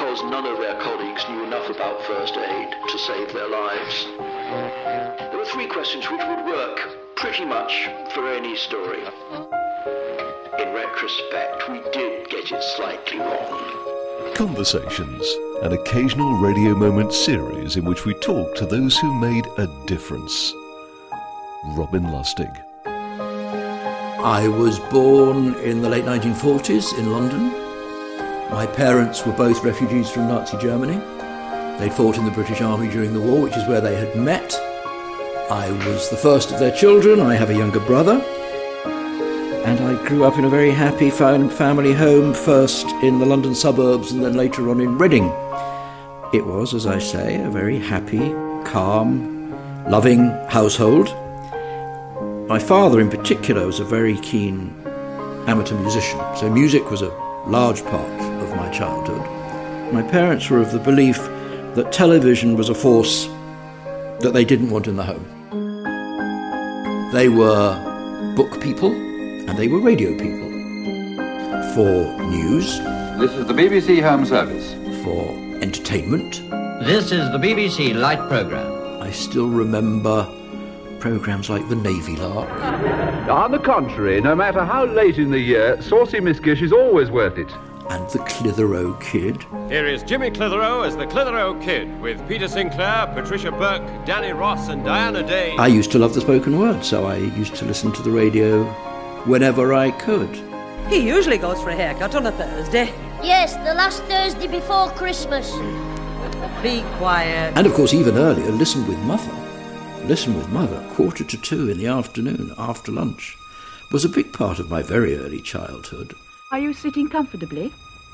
because none of their colleagues knew enough about first aid to save their lives. There were 3 questions which would work pretty much for any story. In retrospect, we did get it slightly wrong. Conversations, an occasional Radio Moment series in which we talk to those who made a difference. Robin Lustig. I was born in the late 1940s in London. My parents were both refugees from Nazi Germany. They'd fought in the British Army during the war, which is where they had met. I was the first of their children. I have a younger brother. And I grew up in a very happy family home, first in the London suburbs and then later on in Reading. It was, as I say, a very happy, calm, loving household. My father in particular was a very keen amateur musician, so music was a large part of my childhood. My parents were of the belief that television was a force that they didn't want in the home. They were book people and they were radio people. For news. This is the BBC Home Service. For entertainment. This is the BBC Light Programme. I still remember programmes like The Navy Lark. On the contrary, no matter how late in the year, Saucy Miss Gish is always worth it. And The Clitheroe Kid. Here is Jimmy Clitheroe as the Clitheroe Kid, with Peter Sinclair, Patricia Burke, Danny Ross and Diana Day. I used to love the spoken word, so I used to listen to the radio whenever I could. He usually goes for a haircut on a Thursday. Yes, the last Thursday before Christmas. Be quiet. And of course, even earlier, Listen with Mother. Listen with Mother, 1:45 in the afternoon, after lunch, was a big part of my very early childhood. Are you sitting comfortably?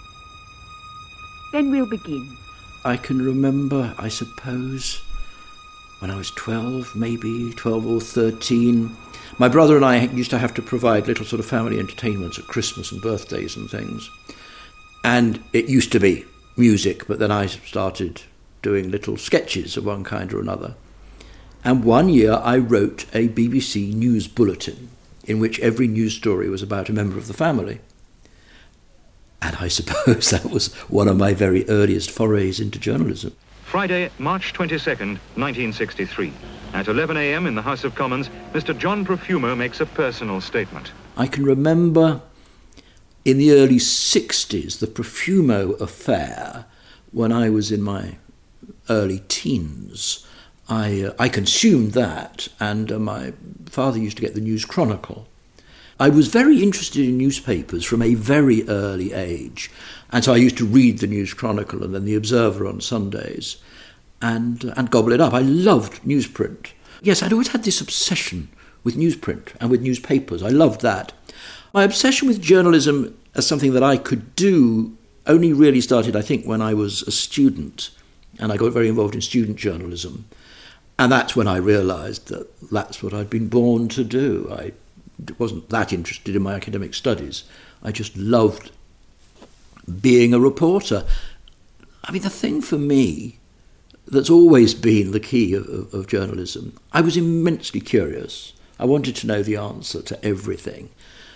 Then we'll begin. I can remember, I suppose, when I was 12, maybe 12 or 13, my brother and I used to have to provide little sort of family entertainments at Christmas and birthdays and things. And it used to be music, but then I started doing little sketches of one kind or another. And one year I wrote a BBC news bulletin in which every news story was about a member of the family. And I suppose that was one of my very earliest forays into journalism. Friday, March 22nd, 1963. At 11 a.m. in the House of Commons, Mr. John Profumo makes a personal statement. I can remember in the early 60s, the Profumo affair, when I was in my early teens. I consumed that, and my father used to get the News Chronicle. I was very interested in newspapers from a very early age, and so I used to read the News Chronicle and then the Observer on Sundays, and gobble it up. I loved newsprint. Yes, I'd always had this obsession with newsprint and with newspapers. I loved that. My obsession with journalism as something that I could do only really started, I think, when I was a student, and I got very involved in student journalism. And that's when I realised that that's what I'd been born to do. I wasn't that interested in my academic studies. I just loved being a reporter. I mean, the thing for me that's always been the key of journalism, I was immensely curious. I wanted to know the answer to everything.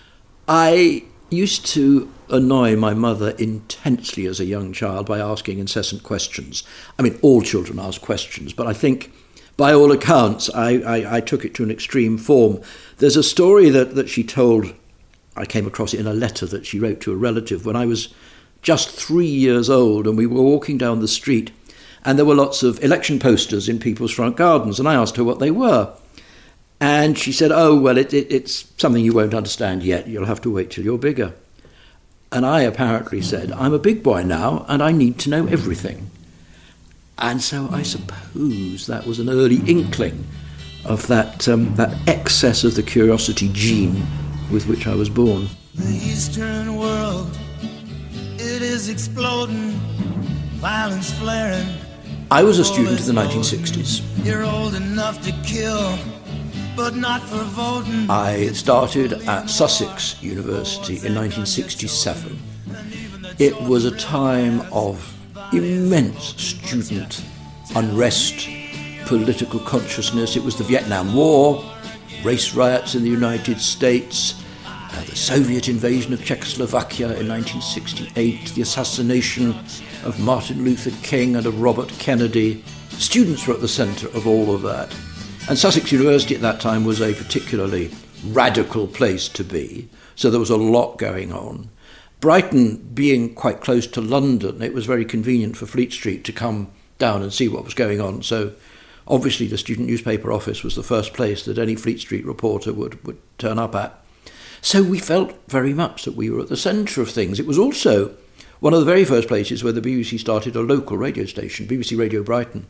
I used to annoy my mother intensely as a young child by asking incessant questions. I mean, all children ask questions, but I think by all accounts, I took it to an extreme form. There's a story that she told, I came across it in a letter that she wrote to a relative when I was just 3 years old, and we were walking down the street, and there were lots of election posters in people's front gardens, and I asked her what they were. And she said, oh, well, it's something you won't understand yet. You'll have to wait till you're bigger. And I apparently said, I'm a big boy now, and I need to know everything. And so I suppose that was an early inkling of that excess of the curiosity gene with which I was born. The Eastern world, it is exploding, violence flaring. I was a student in the 1960s. You're old enough to kill, but not for voting. I started at Sussex University in 1967. It was a time of immense student unrest, political consciousness. It was the Vietnam War, race riots in the United States, the Soviet invasion of Czechoslovakia in 1968, the assassination of Martin Luther King and of Robert Kennedy. Students were at the centre of all of that. And Sussex University at that time was a particularly radical place to be, so there was a lot going on. Brighton being quite close to London, it was very convenient for Fleet Street to come down and see what was going on. So obviously the student newspaper office was the first place that any Fleet Street reporter would turn up at. So we felt very much that we were at the centre of things. It was also one of the very first places where the BBC started a local radio station, BBC Radio Brighton.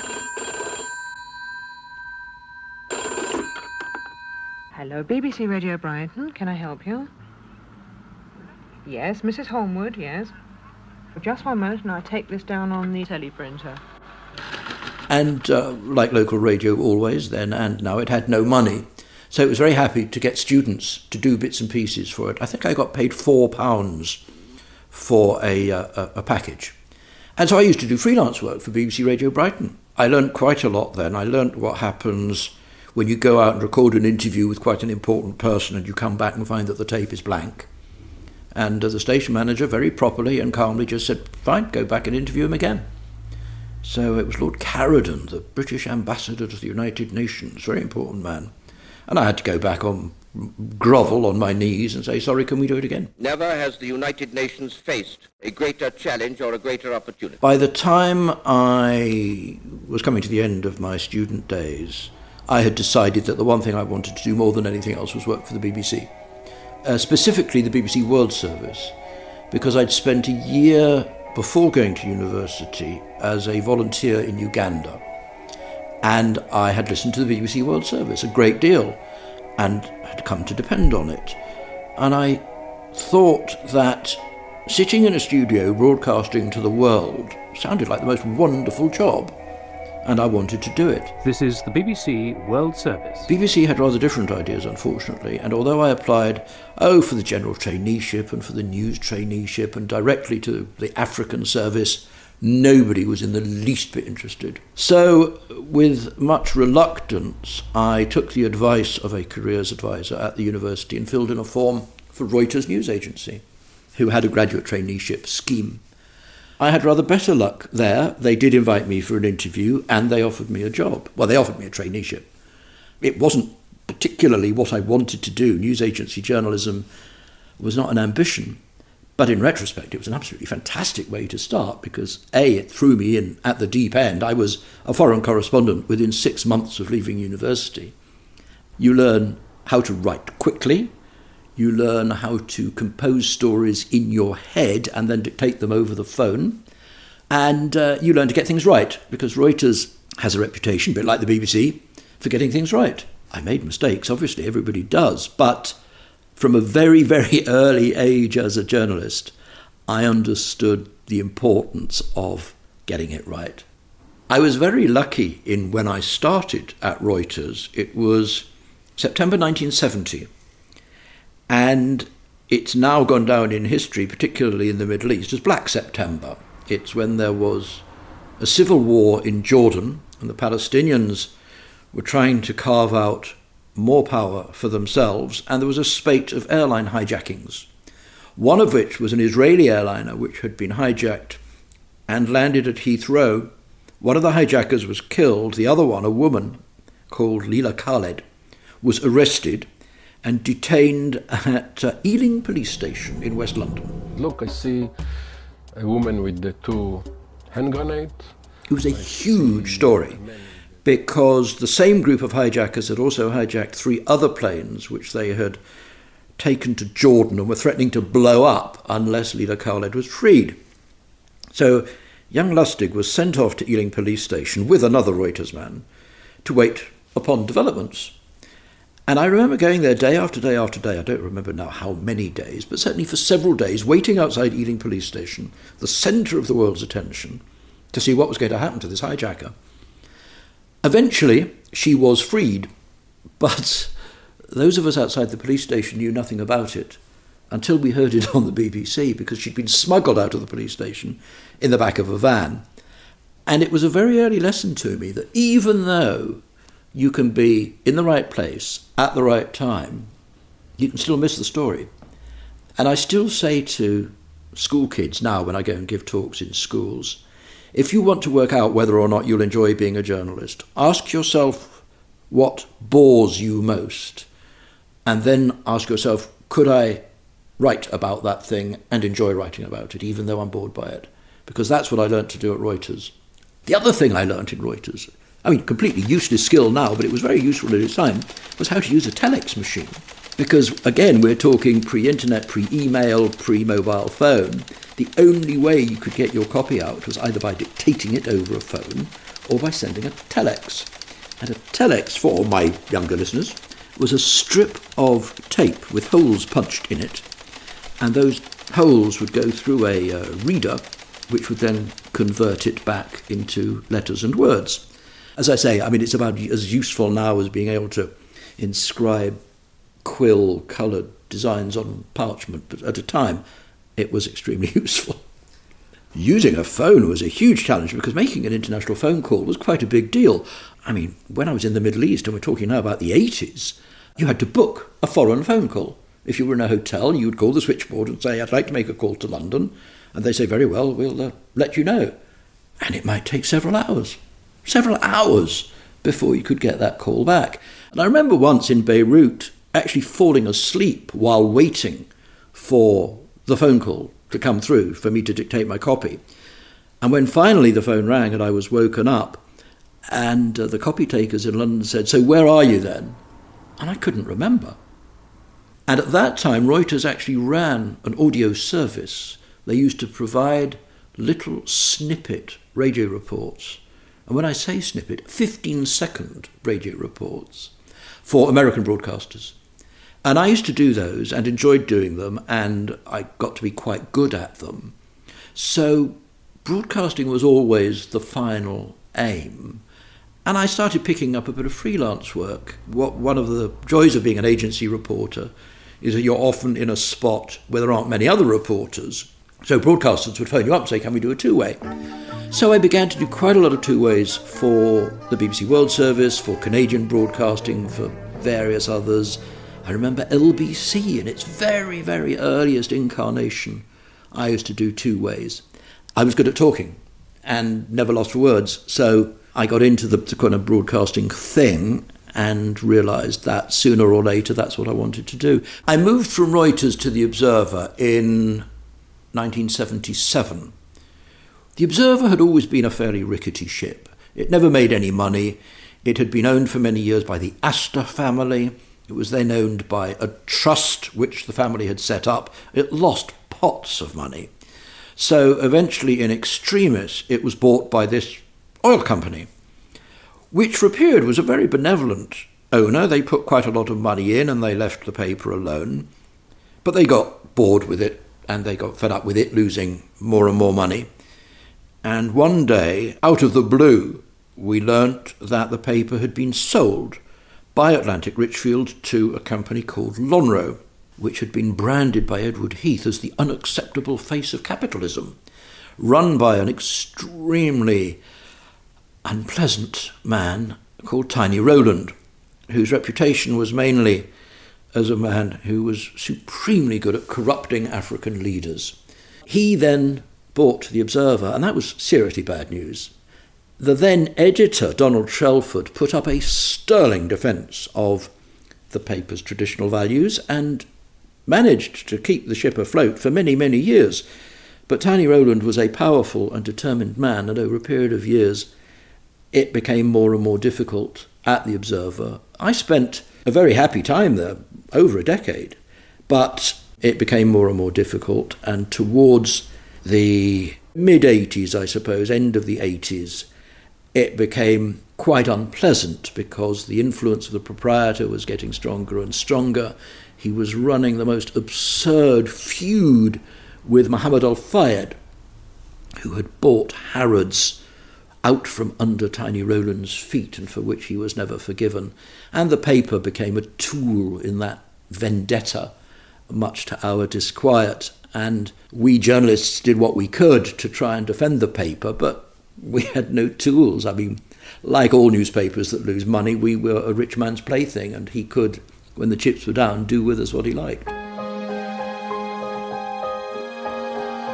Hello, BBC Radio Brighton. Can I help you? Yes, Mrs. Holmwood, yes. For just one moment, and I take this down on the teleprinter. And like local radio always then and now, it had no money. So it was very happy to get students to do bits and pieces for it. I think I got paid £4 for a package. And so I used to do freelance work for BBC Radio Brighton. I learned quite a lot then. I learned what happens when you go out and record an interview with quite an important person and you come back and find that the tape is blank. And the station manager very properly and calmly just said, fine, go back and interview him again. So it was Lord Caradon, the British ambassador to the United Nations, very important man. And I had to go back on grovel on my knees and say, sorry, can we do it again? Never has the United Nations faced a greater challenge or a greater opportunity. By the time I was coming to the end of my student days, I had decided that the one thing I wanted to do more than anything else was work for the BBC. Specifically the BBC World Service, because I'd spent a year before going to university as a volunteer in Uganda, and I had listened to the BBC World Service a great deal and had come to depend on it. And I thought that sitting in a studio broadcasting to the world sounded like the most wonderful job, and I wanted to do it. This is the BBC World Service. BBC had rather different ideas, unfortunately, and although I applied, for the general traineeship and for the news traineeship and directly to the African service, nobody was in the least bit interested. So, with much reluctance, I took the advice of a careers advisor at the university and filled in a form for Reuters News Agency, who had a graduate traineeship scheme. I had rather better luck there. They did invite me for an interview and they offered me a job. Well, they offered me a traineeship. It wasn't particularly what I wanted to do. News agency journalism was not an ambition. But in retrospect, it was an absolutely fantastic way to start because, A, it threw me in at the deep end. I was a foreign correspondent within 6 months of leaving university. You learn how to write quickly. You learn how to compose stories in your head and then dictate them over the phone. And you learn to get things right, because Reuters has a reputation, a bit like the BBC, for getting things right. I made mistakes, obviously, everybody does. But from a very, very early age as a journalist, I understood the importance of getting it right. I was very lucky in when I started at Reuters. It was September 1970. And it's now gone down in history, particularly in the Middle East, as Black September. It's when there was a civil war in Jordan, and the Palestinians were trying to carve out more power for themselves, and there was a spate of airline hijackings, one of which was an Israeli airliner which had been hijacked and landed at Heathrow. One of the hijackers was killed. The other one, a woman called Leila Khaled, was arrested and detained at Ealing Police Station in West London. Look, I see a woman with the 2 hand grenades. It was a huge story because the same group of hijackers had also hijacked 3 other planes which they had taken to Jordan and were threatening to blow up unless Leila Khaled was freed. So young Lustig was sent off to Ealing Police Station with another Reuters man to wait upon developments. And I remember going there day after day after day, I don't remember now how many days, but certainly for several days, waiting outside Ealing Police Station, the centre of the world's attention, to see what was going to happen to this hijacker. Eventually, she was freed, but those of us outside the police station knew nothing about it until we heard it on the BBC, because she'd been smuggled out of the police station in the back of a van. And it was a very early lesson to me that even though you can be in the right place at the right time, you can still miss the story. And I still say to school kids now when I go and give talks in schools. If you want to work out whether or not you'll enjoy being a journalist, ask yourself what bores you most, and then ask yourself, could I write about that thing and enjoy writing about it, even though I'm bored by it? Because that's what I learnt to do at Reuters. The other thing I learnt in Reuters, I mean, completely useless skill now, but it was very useful at its time, was how to use a telex machine. Because, again, we're talking pre-internet, pre-email, pre-mobile phone. The only way you could get your copy out was either by dictating it over a phone or by sending a telex. And a telex, for my younger listeners, was a strip of tape with holes punched in it, and those holes would go through a reader, which would then convert it back into letters and words. As I say, I mean, it's about as useful now as being able to inscribe quill-coloured designs on parchment, but at a time it was extremely useful. Using a phone was a huge challenge because making an international phone call was quite a big deal. I mean, when I was in the Middle East, and we're talking now about the 80s, you had to book a foreign phone call. If you were in a hotel, you would call the switchboard and say, I'd like to make a call to London. And they say, very well, we'll let you know. And it might take several hours before you could get that call back. And I remember once in Beirut actually falling asleep while waiting for the phone call to come through for me to dictate my copy. And when finally the phone rang and I was woken up, and the copy takers in London said, so where are you then? And I couldn't remember. And at that time, Reuters actually ran an audio service. They used to provide little snippet radio reports. And when I say snippet, 15-second radio reports for American broadcasters. And I used to do those and enjoyed doing them, and I got to be quite good at them. So broadcasting was always the final aim. And I started picking up a bit of freelance work. One of the joys of being an agency reporter is that you're often in a spot where there aren't many other reporters. So broadcasters would phone you up and say, can we do a two-way? So I began to do quite a lot of two-ways for the BBC World Service, for Canadian Broadcasting, for various others. I remember LBC in its very, very earliest incarnation. I used to do two-ways. I was good at talking and never lost for words, so I got into the kind of broadcasting thing and realised that sooner or later that's what I wanted to do. I moved from Reuters to The Observer in 1977. The Observer had always been a fairly rickety ship. It never made any money. It had been owned for many years by the Astor family. It was then owned by a trust which the family had set up. It lost pots of money. So eventually, in extremis, it was bought by this oil company, which for a period was a very benevolent owner. They put quite a lot of money in and they left the paper alone. But they got bored with it and they got fed up with it, losing more and more money. And one day, out of the blue, we learnt that the paper had been sold by Atlantic Richfield to a company called Lonrho, which had been branded by Edward Heath as the unacceptable face of capitalism, run by an extremely unpleasant man called Tiny Rowland, whose reputation was mainly as a man who was supremely good at corrupting African leaders. He then bought The Observer, and that was seriously bad news. The then editor, Donald Shelford, put up a sterling defence of the paper's traditional values and managed to keep the ship afloat for many, many years. But Tiny Rowland was a powerful and determined man, and over a period of years, it became more and more difficult at The Observer. I spent a very happy time there, over a decade, but it became more and more difficult, and towards the mid-80s, I suppose, end of the 80s, it became quite unpleasant because the influence of the proprietor was getting stronger and stronger. He was running the most absurd feud with Muhammad Al-Fayed, who had bought Harrods out from under Tiny Rowland's feet and for which he was never forgiven. And the paper became a tool in that vendetta, much to our disquiet. And we journalists did what we could to try and defend the paper, but we had no tools. I mean, like all newspapers that lose money, we were a rich man's plaything, and he could, when the chips were down, do with us what he liked.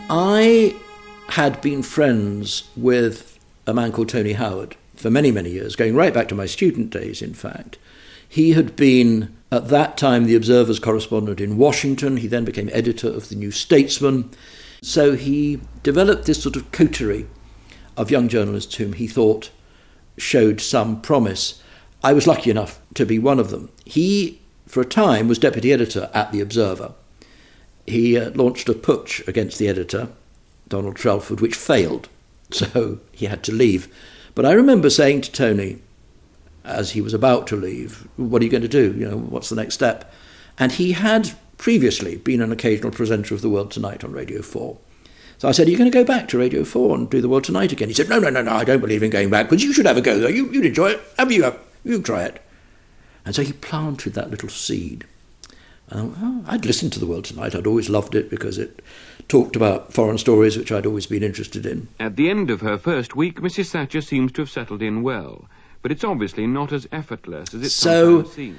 I had been friends with a man called Tony Howard for many, many years, going right back to my student days, in fact. He had been, at that time, the Observer's correspondent in Washington. He then became editor of the New Statesman. So he developed this sort of coterie of young journalists whom he thought showed some promise. I was lucky enough to be one of them. He, for a time, was deputy editor at the Observer. He launched a putsch against the editor, Donald Trelford, which failed, so he had to leave. But I remember saying to Tony, as he was about to leave, what are you going to do? You know, what's the next step? And he had previously been an occasional presenter of The World Tonight on Radio 4. So I said, are you going to go back to Radio 4 and do The World Tonight again? He said, no, I don't believe in going back, but you should have a go, though. You'd enjoy it. You try it. And so he planted that little seed. And I'd listened to The World Tonight. I'd always loved it because it talked about foreign stories, which I'd always been interested in. At the end of her first week, Mrs. Thatcher seems to have settled in well. But it's obviously not as effortless as it sometimes seems.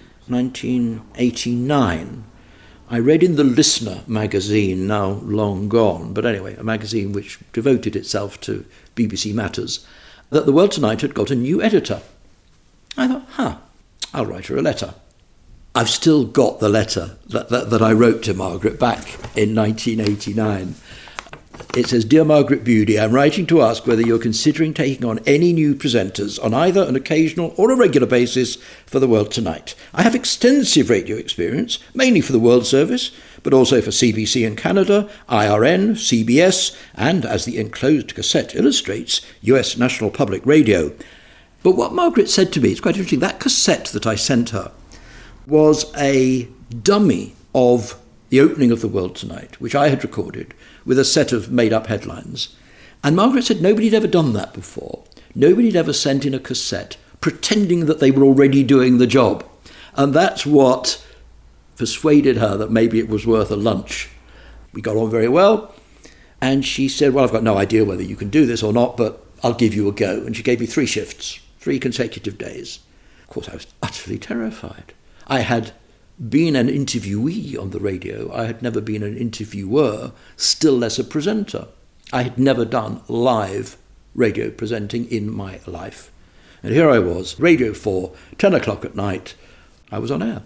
1989, I read in The Listener magazine, now long gone, but anyway, a magazine which devoted itself to BBC matters, that The World Tonight had got a new editor. I thought, I'll write her a letter. I've still got the letter that I wrote to Margaret back in 1989. It says, Dear Margaret Bewdey, I'm writing to ask whether you're considering taking on any new presenters on either an occasional or a regular basis for The World Tonight. I have extensive radio experience, mainly for the World Service, but also for CBC in Canada, IRN, CBS, and, as the enclosed cassette illustrates, US National Public Radio. But what Margaret said to me, it's quite interesting, that cassette that I sent her was a dummy of the opening of The World Tonight, which I had recorded with a set of made-up headlines. And Margaret said nobody had ever done that before. Nobody had ever sent in a cassette pretending that they were already doing the job. And that's what persuaded her that maybe it was worth a lunch. We got on very well. And she said, well, I've got no idea whether you can do this or not, but I'll give you a go. And she gave me 3 shifts, 3 consecutive days. Of course, I was utterly terrified. I had been an interviewee on the radio. I had never been an interviewer, still less a presenter. I had never done live radio presenting in my life. And here I was, Radio 4, 10 o'clock at night, I was on air.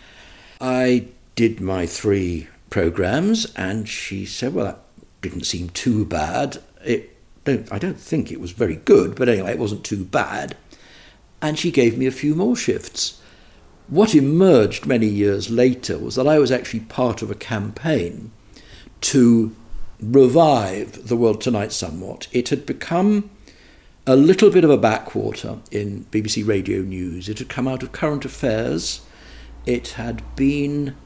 I did my 3 programmes, and she said, well, that didn't seem too bad. I don't think it was very good, but anyway, it wasn't too bad. And she gave me a few more shifts. What emerged many years later was that I was actually part of a campaign to revive The World Tonight somewhat. It had become a little bit of a backwater in BBC Radio News. It had come out of current affairs. It had been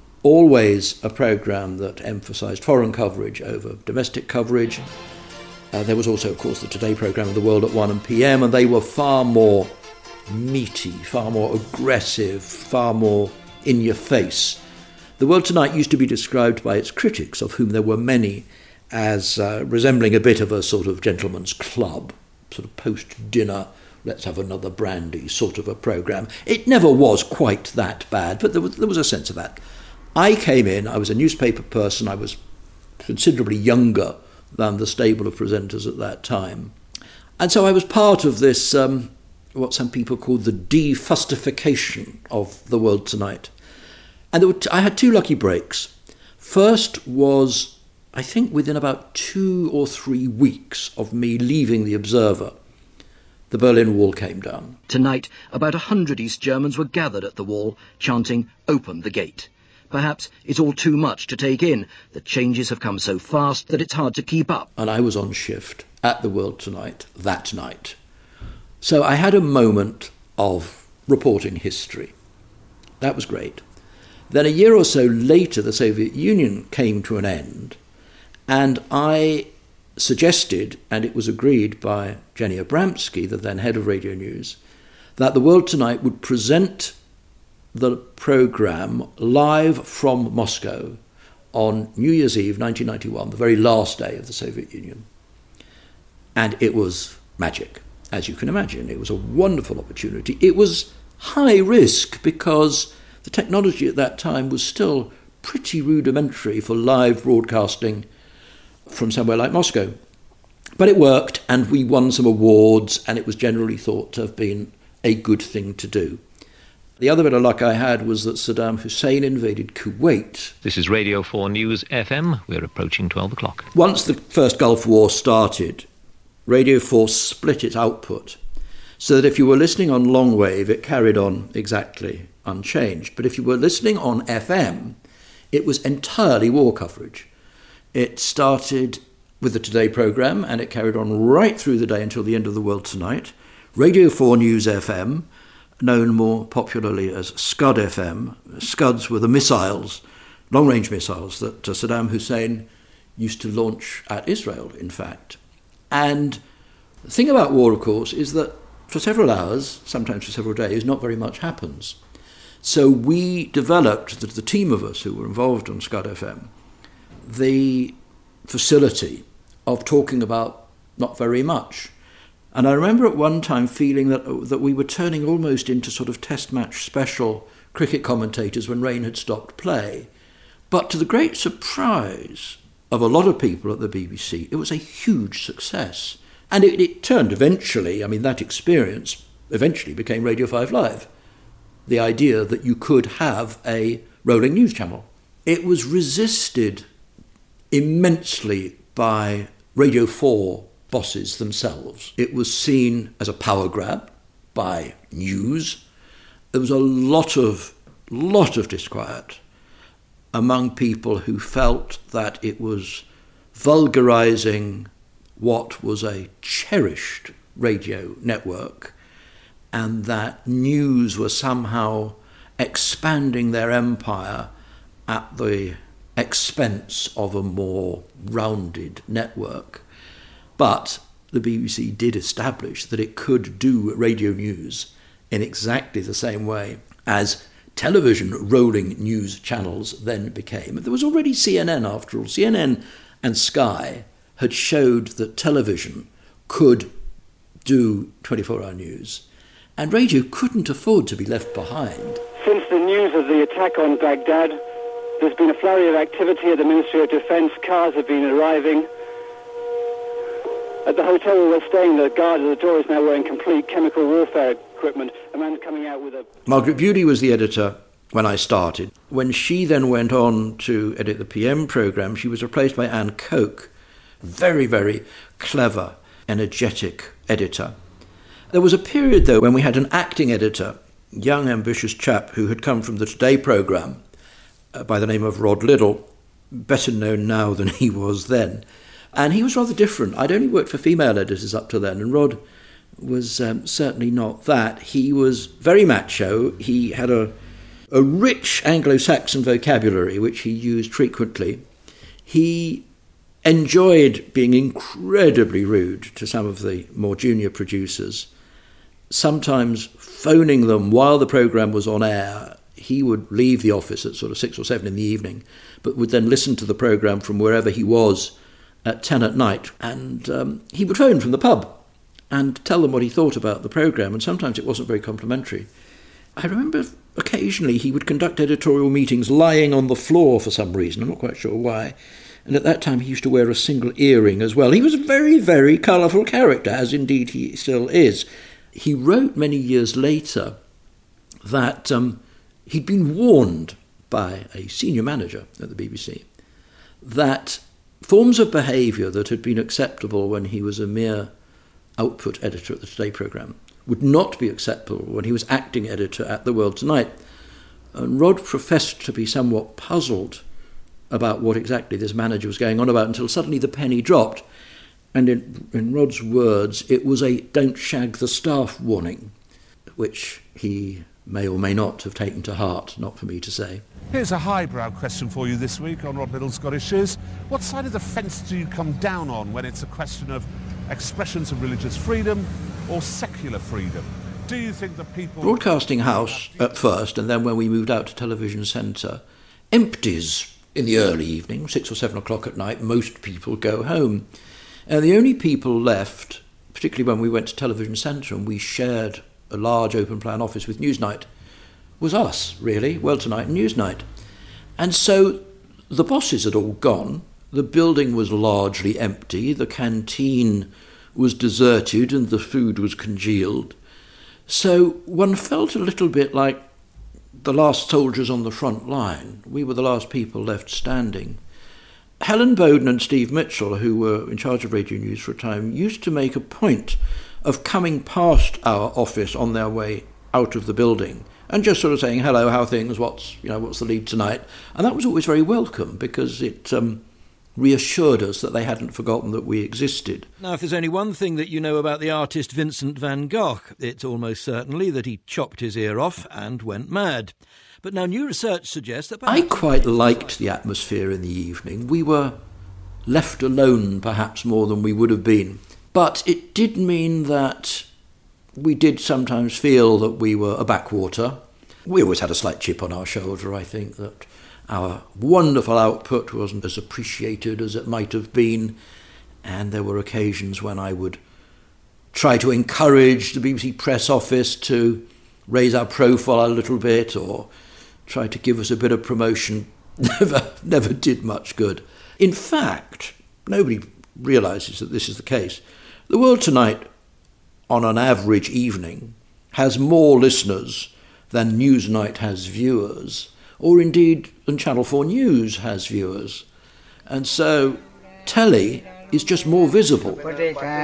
always a programme that emphasised foreign coverage over domestic coverage. There was also, of course, the Today programme of The World at 1 p.m, and they were far more meaty, far more aggressive, far more in your face. The World Tonight used to be described by its critics, of whom there were many, as resembling a bit of a sort of gentleman's club, sort of post-dinner, let's have another brandy sort of a programme. It never was quite that bad, but there was a sense of that. I came in, I was a newspaper person, I was considerably younger than the stable of presenters at that time. And so I was part of this what some people call the defustification of The World Tonight. And I had 2 lucky breaks. First was, I think, within about 2 or 3 weeks of me leaving the Observer, the Berlin Wall came down. Tonight, about 100 East Germans were gathered at the wall, chanting, "Open the gate." Perhaps it's all too much to take in. The changes have come so fast that it's hard to keep up. And I was on shift at The World Tonight that night. So I had a moment of reporting history. That was great. Then a year or so later, the Soviet Union came to an end, and I suggested, and it was agreed by Jenny Abramsky, the then head of Radio News, that The World Tonight would present the programme live from Moscow on New Year's Eve 1991, the very last day of the Soviet Union. And it was magic. As you can imagine, it was a wonderful opportunity. It was high risk because the technology at that time was still pretty rudimentary for live broadcasting from somewhere like Moscow. But it worked, and we won some awards, and it was generally thought to have been a good thing to do. The other bit of luck I had was that Saddam Hussein invaded Kuwait. This is Radio 4 News FM. We're approaching 12 o'clock. Once the first Gulf War started, Radio 4 split its output, so that if you were listening on long wave, it carried on exactly unchanged. But if you were listening on FM, it was entirely war coverage. It started with the Today programme, and it carried on right through the day until the end of the world tonight. Radio 4 News FM, known more popularly as Scud FM. Scuds were the missiles, long-range missiles, that Saddam Hussein used to launch at Israel, in fact. And the thing about war, of course, is that for several hours, sometimes for several days, not very much happens. So we developed, the team of us who were involved on Scud FM, the facility of talking about not very much. And I remember at one time feeling that we were turning almost into sort of test match special cricket commentators when rain had stopped play. But to the great surprise of a lot of people at the BBC, it was a huge success. And it turned eventually, that experience eventually became Radio 5 Live. The idea that you could have a rolling news channel. It was resisted immensely by Radio 4 bosses themselves. It was seen as a power grab by news. There was a lot of disquiet among people who felt that it was vulgarising what was a cherished radio network, and that news was somehow expanding their empire at the expense of a more rounded network. But the BBC did establish that it could do radio news in exactly the same way as television rolling news channels then became. There was already CNN, after all. CNN and Sky had showed that television could do 24-hour news, and radio couldn't afford to be left behind. Since the news of the attack on Baghdad, there's been a flurry of activity at the Ministry of Defence. Cars have been arriving. At the hotel where we're staying, the guard at the door is now wearing complete chemical warfare equipment. A man's coming out with a... Margaret Bewley was the editor when I started. When she then went on to edit the PM programme, she was replaced by Anne Coke, very, very clever, energetic editor. There was a period, though, when we had an acting editor, young, ambitious chap who had come from the Today programme by the name of Rod Liddell, better known now than he was then. And he was rather different. I'd only worked for female editors up to then, and Rod was certainly not that. He was very macho. He had a rich Anglo-Saxon vocabulary, which he used frequently. He enjoyed being incredibly rude to some of the more junior producers, sometimes phoning them while the programme was on air. He would leave the office at sort of 6 or 7 in the evening, but would then listen to the programme from wherever he was at 10 at night. And he would phone from the pub and tell them what he thought about the programme, and sometimes it wasn't very complimentary. I remember occasionally he would conduct editorial meetings lying on the floor for some reason, I'm not quite sure why. And at that time he used to wear a single earring as well. He was a very, very colourful character, as indeed he still is. He wrote many years later that he'd been warned by a senior manager at the BBC that forms of behaviour that had been acceptable when he was a mere output editor at the Today programme would not be acceptable when he was acting editor at The World Tonight. And Rod professed to be somewhat puzzled about what exactly this manager was going on about until suddenly the penny dropped. And in Rod's words, it was a "don't shag the staff" warning, which he may or may not have taken to heart, not for me to say. Here's a highbrow question for you this week on Rod Liddell's Scottish Is. What side of the fence do you come down on when it's a question of expressions of religious freedom or secular freedom? Do you think that people... Broadcasting House at first, and then when we moved out to Television Centre, empties in the early evening, 6 or 7 o'clock at night. Most people go home. And the only people left, particularly when we went to Television Centre and we shared a large open-plan office with Newsnight, was us, really, World Tonight and Newsnight. And so the bosses had all gone, The building was largely empty, the canteen was deserted and the food was congealed. So one felt a little bit like the last soldiers on the front line. We were the last people left standing. Helen Bowden and Steve Mitchell, who were in charge of Radio News for a time, used to make a point of coming past our office on their way out of the building and just sort of saying, hello, how are things, what's the lead tonight? And that was always very welcome because it reassured us that they hadn't forgotten that we existed. Now, if there's only one thing that you know about the artist Vincent van Gogh, it's almost certainly that he chopped his ear off and went mad. But now new research suggests that... I quite liked the atmosphere in the evening. We were left alone perhaps more than we would have been. But it did mean that we did sometimes feel that we were a backwater. We always had a slight chip on our shoulder, I think, that our wonderful output wasn't as appreciated as it might have been. And there were occasions when I would try to encourage the BBC press office to raise our profile a little bit or try to give us a bit of promotion. Never did much good. In fact, nobody realises that this is the case. The World Tonight, on an average evening, has more listeners than Newsnight has viewers, or indeed than Channel 4 News has viewers. And so telly is just more visible. Well,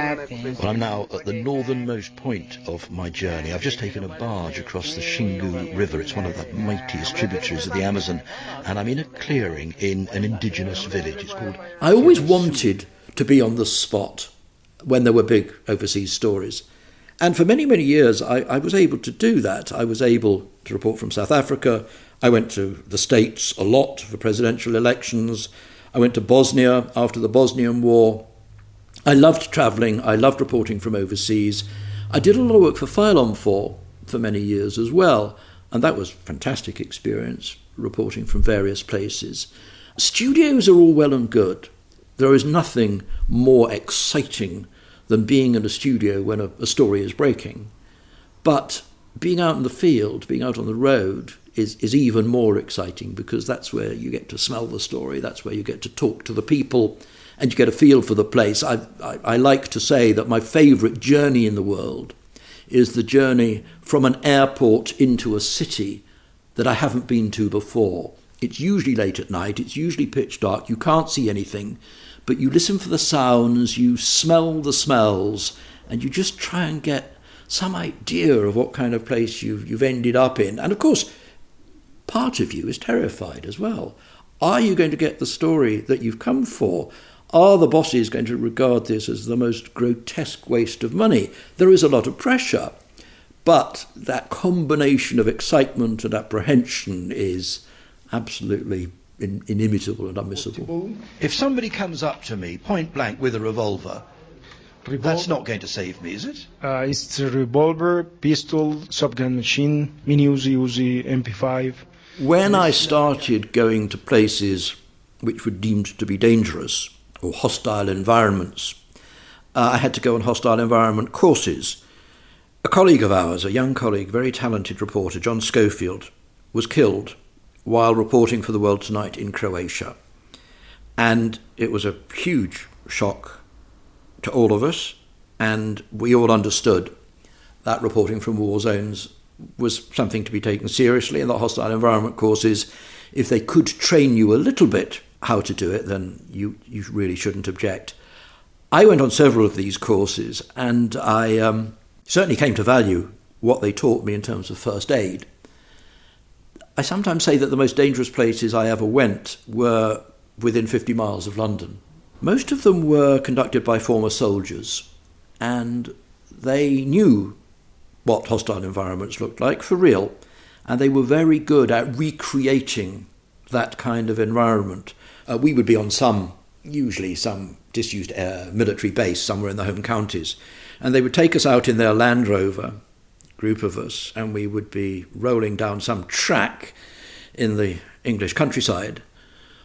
I'm now at the northernmost point of my journey. I've just taken a barge across the Xingu River. It's one of the mightiest tributaries of the Amazon, and I'm in a clearing in an indigenous village. It's called... I always wanted to be on the spot when there were big overseas stories. And for many, many years, I was able to do that. I was able to report from South Africa. I went to the States a lot for presidential elections. I went to Bosnia after the Bosnian War. I loved travelling. I loved reporting from overseas. I did a lot of work for File on 4 for many years as well, and that was a fantastic experience, reporting from various places. Studios are all well and good. There is nothing more exciting than being in a studio when a story is breaking. But being out in the field, being out on the road, is even more exciting because that's where you get to smell the story, that's where you get to talk to the people, and you get a feel for the place. I like to say that my favourite journey in the world is the journey from an airport into a city that I haven't been to before. It's usually late at night, it's usually pitch dark, you can't see anything, but you listen for the sounds, you smell the smells, and you just try and get some idea of what kind of place you've ended up in. And of course, part of you is terrified as well. Are you going to get the story that you've come for? Are the bosses going to regard this as the most grotesque waste of money? There is a lot of pressure, but that combination of excitement and apprehension is absolutely inimitable and unmissable. If somebody comes up to me, point blank, with a revolver, that's not going to save me, is it? It's a revolver, pistol, shotgun machine, mini Uzi, MP5. When I started going to places which were deemed to be dangerous or hostile environments, I had to go on hostile environment courses. A colleague of ours, a young colleague, very talented reporter, John Schofield, was killed while reporting for the World Tonight in Croatia. And it was a huge shock to all of us, and we all understood that reporting from war zones was something to be taken seriously, and the hostile environment courses, if they could train you a little bit how to do it, then you really shouldn't object. I went on several of these courses, and I certainly came to value what they taught me in terms of first aid. I sometimes say that the most dangerous places I ever went were within 50 miles of London. Most of them were conducted by former soldiers, and they knew what hostile environments looked like for real, and they were very good at recreating that kind of environment. We would be on usually some disused military base somewhere in the home counties, and they would take us out in their Land Rover, group of us, and we would be rolling down some track in the English countryside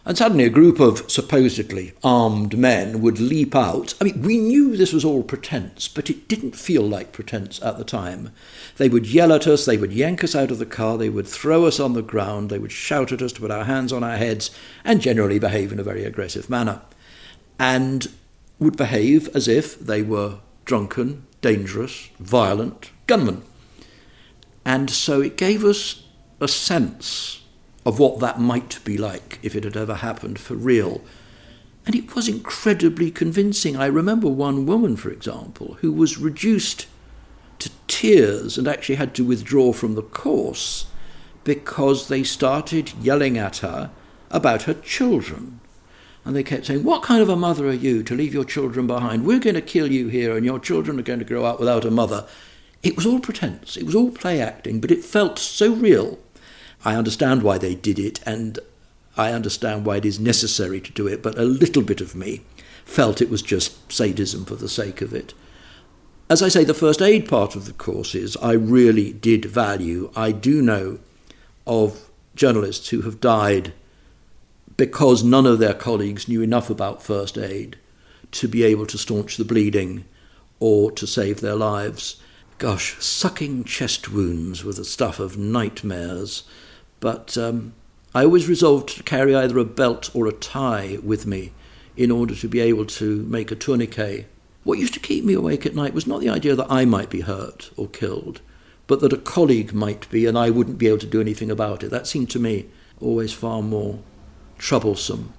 And suddenly a group of supposedly armed men would leap out. I mean, we knew this was all pretense, but it didn't feel like pretense at the time. They would yell at us, they would yank us out of the car, they would throw us on the ground, they would shout at us to put our hands on our heads, and generally behave in a very aggressive manner. And would behave as if they were drunken, dangerous, violent gunmen. And so it gave us a sense of what that might be like if it had ever happened for real. And it was incredibly convincing. I remember one woman, for example, who was reduced to tears and actually had to withdraw from the course because they started yelling at her about her children. And they kept saying, what kind of a mother are you to leave your children behind? We're going to kill you here and your children are going to grow up without a mother. It was all pretense. It was all play acting, but it felt so real. I understand why they did it, and I understand why it is necessary to do it, but a little bit of me felt it was just sadism for the sake of it. As I say, the first aid part of the courses I really did value. I do know of journalists who have died because none of their colleagues knew enough about first aid to be able to staunch the bleeding or to save their lives. Gosh, sucking chest wounds were the stuff of nightmares. But I always resolved to carry either a belt or a tie with me in order to be able to make a tourniquet. What used to keep me awake at night was not the idea that I might be hurt or killed, but that a colleague might be and I wouldn't be able to do anything about it. That seemed to me always far more troublesome.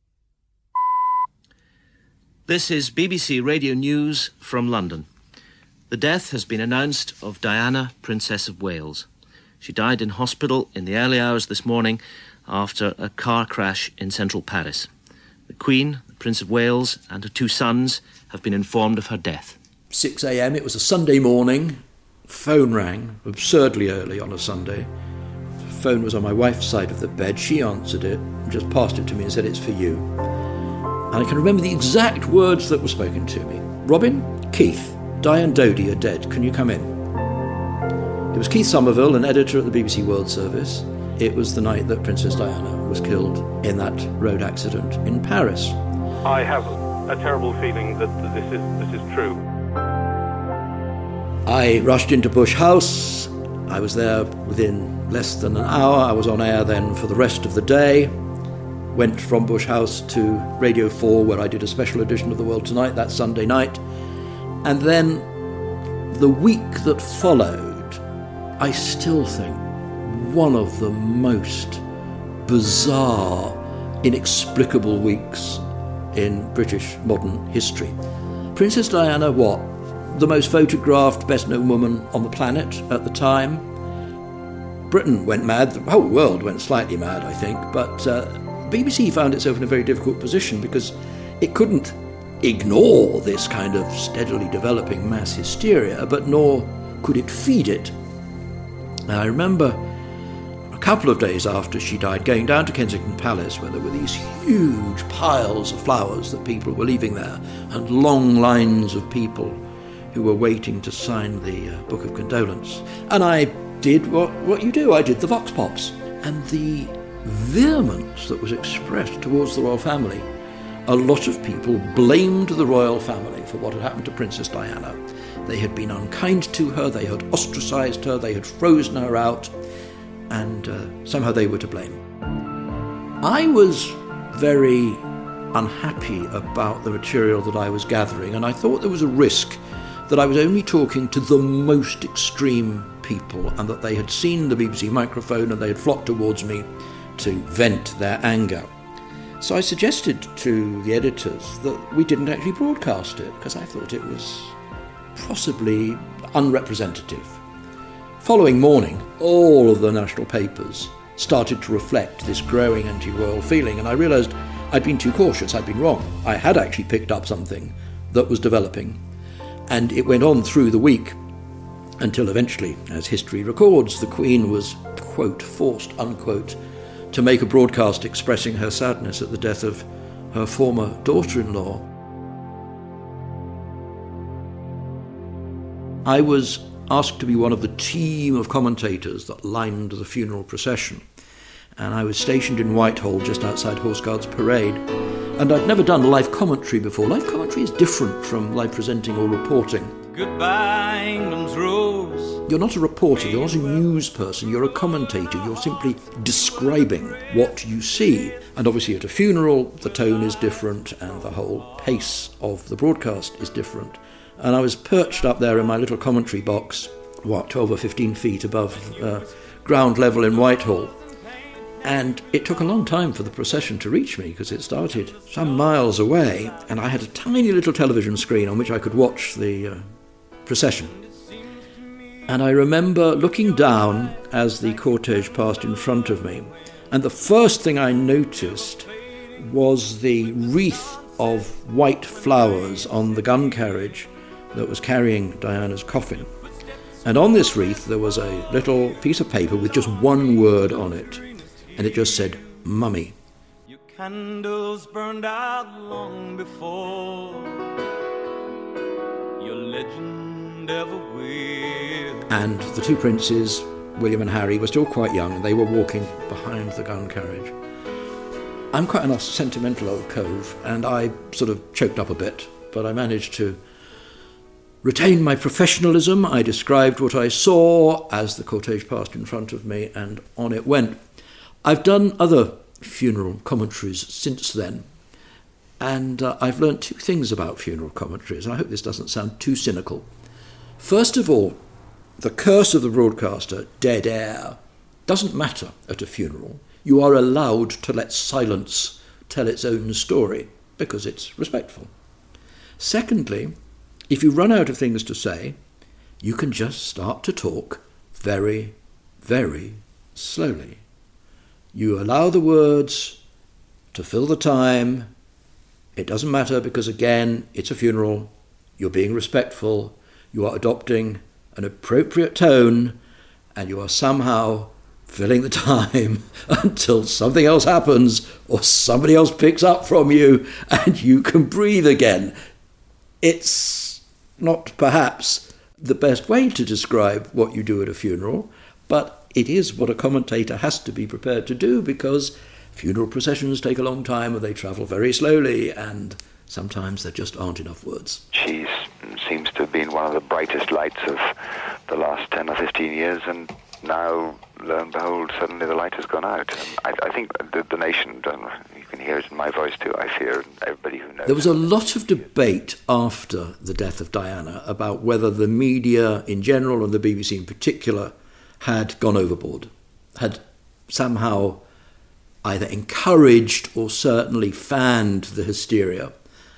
This is BBC Radio News from London. The death has been announced of Diana, Princess of Wales. She died in hospital in the early hours this morning after a car crash in central Paris. The Queen, the Prince of Wales, and her two sons have been informed of her death. 6 a.m, it was a Sunday morning. Phone rang, absurdly early on a Sunday. The phone was on my wife's side of the bed. She answered it, just passed it to me and said, "It's for you." And I can remember the exact words that were spoken to me. "Robin, Keith, Di and Dodie are dead. Can you come in?" It was Keith Somerville, an editor at the BBC World Service. It was the night that Princess Diana was killed in that road accident in Paris. I have a terrible feeling that this is true. I rushed into Bush House. I was there within less than an hour. I was on air then for the rest of the day. Went from Bush House to Radio 4, where I did a special edition of The World Tonight that Sunday night. And then the week that followed, I still think one of the most bizarre, inexplicable weeks in British modern history. Princess Diana, what? The most photographed, best-known woman on the planet at the time. Britain went mad. The whole world went slightly mad, I think. But BBC found itself in a very difficult position because it couldn't ignore this kind of steadily developing mass hysteria, but nor could it feed it. Now, I remember a couple of days after she died going down to Kensington Palace, where there were these huge piles of flowers that people were leaving there and long lines of people who were waiting to sign the Book of Condolence. And I did what you do. I did the vox pops. And the vehemence that was expressed towards the royal family, a lot of people blamed the royal family for what had happened to Princess Diana. They had been unkind to her, they had ostracised her, they had frozen her out, and somehow they were to blame. I was very unhappy about the material that I was gathering, and I thought there was a risk that I was only talking to the most extreme people and that they had seen the BBC microphone and they had flocked towards me to vent their anger. So I suggested to the editors that we didn't actually broadcast it because I thought it was possibly unrepresentative. Following morning, all of the national papers started to reflect this growing anti-royal feeling, and I realised I'd been too cautious, I'd been wrong. I had actually picked up something that was developing, and it went on through the week until eventually, as history records, the Queen was, quote, forced, unquote, to make a broadcast expressing her sadness at the death of her former daughter-in-law. I was asked to be one of the team of commentators that lined the funeral procession. and I was stationed in Whitehall just outside Horse Guards Parade. And I'd never done live commentary before. Live commentary is different from live presenting or reporting. Goodbye, England's rose. You're not a reporter, you're not a news person, you're a commentator. You're simply describing what you see. And obviously at a funeral, the tone is different and the whole pace of the broadcast is different. And I was perched up there in my little commentary box, 12 or 15 feet above ground level in Whitehall. And it took a long time for the procession to reach me because it started some miles away, and I had a tiny little television screen on which I could watch the procession. And I remember looking down as the cortege passed in front of me, and the first thing I noticed was the wreath of white flowers on the gun carriage that was carrying Diana's coffin. And on this wreath there was a little piece of paper with just one word on it. And it just said, Mummy. Your candles burned out long before your legend ever will. And the two princes, William and Harry, were still quite young, and they were walking behind the gun carriage. I'm quite a sentimental old cove, and I sort of choked up a bit, but I managed to retain my professionalism. I described what I saw as the cortege passed in front of me, and on it went. I've done other funeral commentaries since then, and I've learnt two things about funeral commentaries, and I hope this doesn't sound too cynical. First of all, the curse of the broadcaster, dead air, doesn't matter at a funeral. You are allowed to let silence tell its own story, because it's respectful. Secondly, if you run out of things to say, you can just start to talk very, very slowly. You allow the words to fill the time. It doesn't matter because, again, it's a funeral. You're being respectful. You are adopting an appropriate tone, and you are somehow filling the time until something else happens or somebody else picks up from you and you can breathe again. It's not perhaps the best way to describe what you do at a funeral, but it is what a commentator has to be prepared to do, because funeral processions take a long time and they travel very slowly, and sometimes there just aren't enough words. She seems to have been one of the brightest lights of the last 10 or 15 years, and now, lo and behold, suddenly the light has gone out. I think the nation, you can hear it in my voice too, I fear, everybody who knows. There was a lot of debate after the death of Diana about whether the media in general and the BBC in particular had gone overboard, had somehow either encouraged or certainly fanned the hysteria.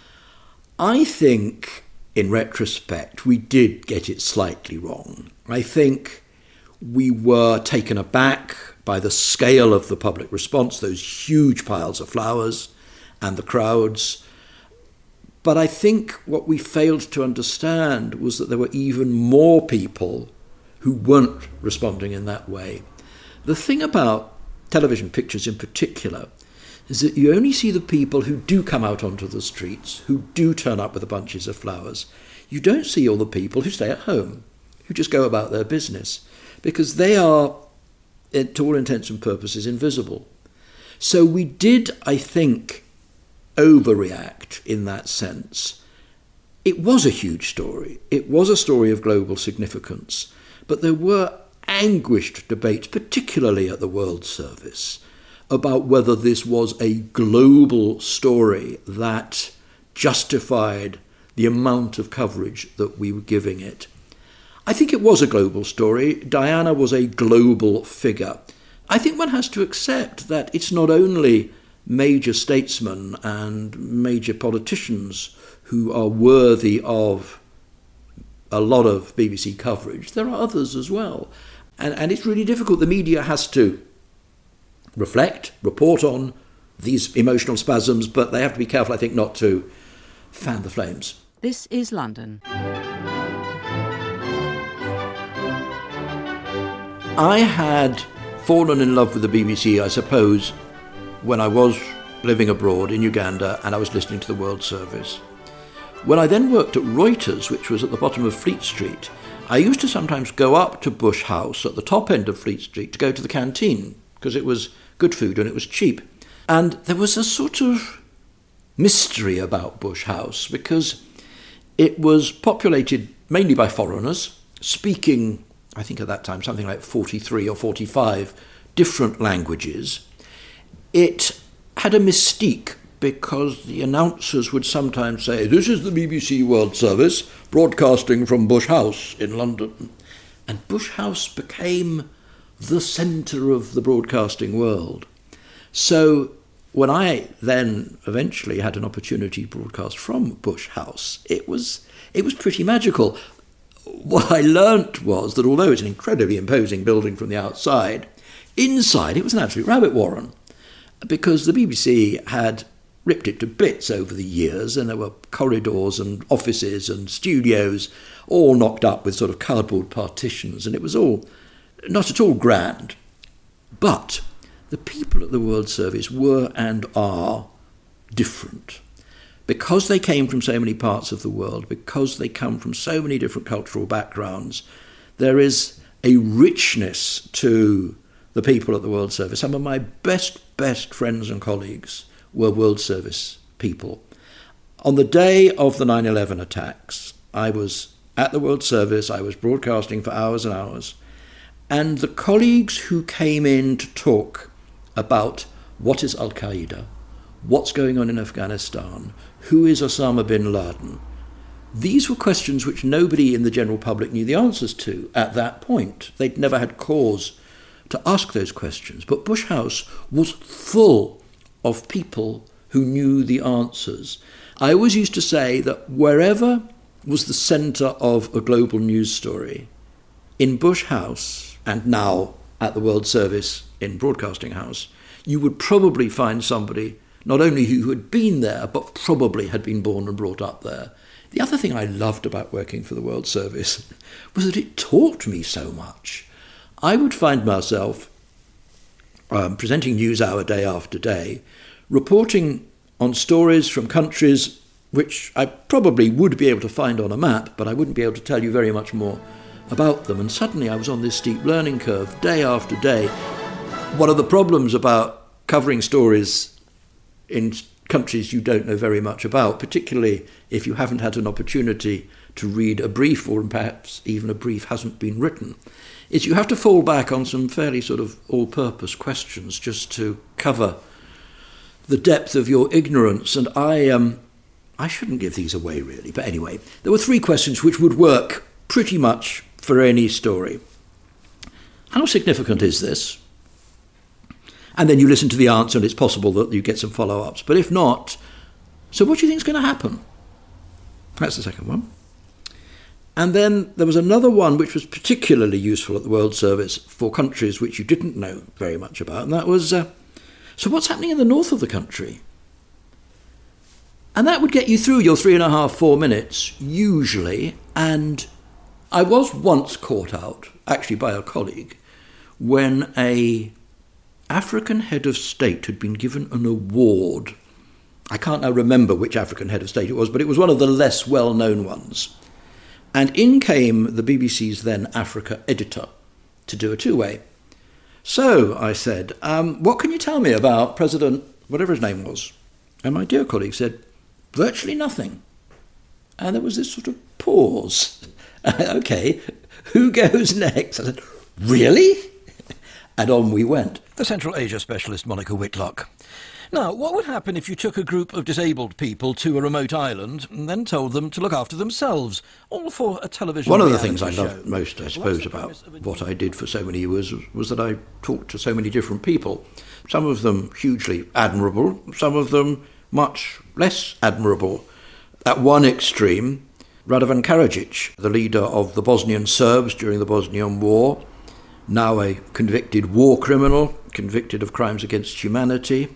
I think, in retrospect, we did get it slightly wrong. I think we were taken aback by the scale of the public response, those huge piles of flowers and the crowds. But I think what we failed to understand was that there were even more people who weren't responding in that way. The thing about television pictures in particular is that you only see the people who do come out onto the streets, who do turn up with the bunches of flowers. You don't see all the people who stay at home, who just go about their business, because they are, to all intents and purposes, invisible. So we did, I think, overreact in that sense. It was a huge story. It was a story of global significance. But there were anguished debates, particularly at the World Service, about whether this was a global story that justified the amount of coverage that we were giving it. I think it was a global story. Diana was a global figure. I think one has to accept that it's not only major statesmen and major politicians who are worthy of a lot of BBC coverage. There are others as well. And it's really difficult. The media has to reflect, report on these emotional spasms, but they have to be careful, I think, not to fan the flames. This is London. I had fallen in love with the BBC, I suppose, when I was living abroad in Uganda and I was listening to the World Service. When I then worked at Reuters, which was at the bottom of Fleet Street, I used to sometimes go up to Bush House at the top end of Fleet Street to go to the canteen, because it was good food, and it was cheap. And there was a sort of mystery about Bush House because it was populated mainly by foreigners, speaking, I think at that time, something like 43 or 45 different languages. It had a mystique because the announcers would sometimes say, "This is the BBC World Service, broadcasting from Bush House in London." And Bush House became the centre of the broadcasting world. So when I then eventually had an opportunity to broadcast from Bush House, it was pretty magical. What I learnt was that although it's an incredibly imposing building from the outside, inside it was an absolute rabbit warren, because the BBC had ripped it to bits over the years, and there were corridors and offices and studios all knocked up with sort of cardboard partitions, and it was all not at all grand. But the people at the World Service were and are different. Because they came from so many parts of the world, because they come from so many different cultural backgrounds, there is a richness to the people at the World Service. Some of my best friends and colleagues were World Service people. On the day of the 9/11 attacks, I was at the World Service, I was broadcasting for hours and hours, and the colleagues who came in to talk about what is Al-Qaeda, what's going on in Afghanistan, who is Osama bin Laden, these were questions which nobody in the general public knew the answers to at that point. They'd never had cause to ask those questions. But Bush House was full of people who knew the answers. I always used to say that wherever was the centre of a global news story, in Bush House, and now at the World Service in Broadcasting House, you would probably find somebody not only who had been there, but probably had been born and brought up there. The other thing I loved about working for the World Service was that it taught me so much. I would find myself presenting NewsHour day after day, reporting on stories from countries which I probably would be able to find on a map, but I wouldn't be able to tell you very much more about them. And suddenly I was on this steep learning curve day after day. One of the problems about covering stories in countries you don't know very much about, particularly if you haven't had an opportunity to read a brief, or perhaps even a brief hasn't been written, is you have to fall back on some fairly sort of all-purpose questions just to cover the depth of your ignorance. And I shouldn't give these away really, but anyway, there were 3 questions which would work pretty much for any story. How significant is this? And then you listen to the answer, and it's possible that you get some follow-ups. But if not, so what do you think is going to happen? That's the second one. And then there was another one which was particularly useful at the World Service for countries which you didn't know very much about, and that was, so what's happening in the north of the country? And that would get you through your 3.5, 4 minutes, usually. And I was once caught out, actually by a colleague, when a African head of state had been given an award. I can't now remember which African head of state it was, but it was one of the less well-known ones. And in came the BBC's then Africa editor to do a 2-way. So, I said, what can you tell me about President, whatever his name was? And my dear colleague said, virtually nothing. And there was this sort of pause. Okay, who goes next? I said, really? And on we went. The Central Asia specialist Monica Whitlock. Now, what would happen if you took a group of disabled people to a remote island and then told them to look after themselves, all for a television One of the reality things I show? loved most, I suppose, about what I did for so many years was that I talked to so many different people. Some of them hugely admirable, some of them much less admirable. At one extreme, Radovan Karadzic, the leader of the Bosnian Serbs during the Bosnian War, now a convicted war criminal, convicted of crimes against humanity.